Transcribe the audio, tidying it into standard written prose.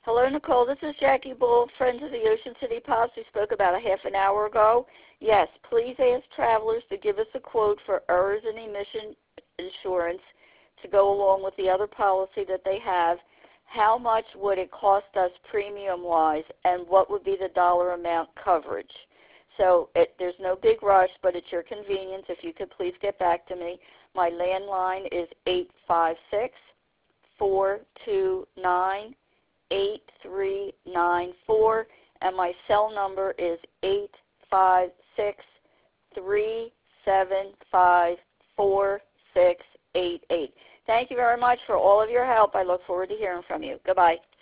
Hello, Nicole. This is Jackie Bull, Friends of the Ocean City Pops. We spoke about a half an hour ago. Yes, please ask travelers to give us a quote for errors and emission insurance to go along with the other policy that they have. How much would it cost us premium-wise, and what would be the dollar amount coverage? So there's no big rush, but at your convenience, if you could please get back to me. My landline is 856-429-8394, and my cell number is 856-375-4688. Thank you very much for all of your help. I look forward to hearing from you. Goodbye.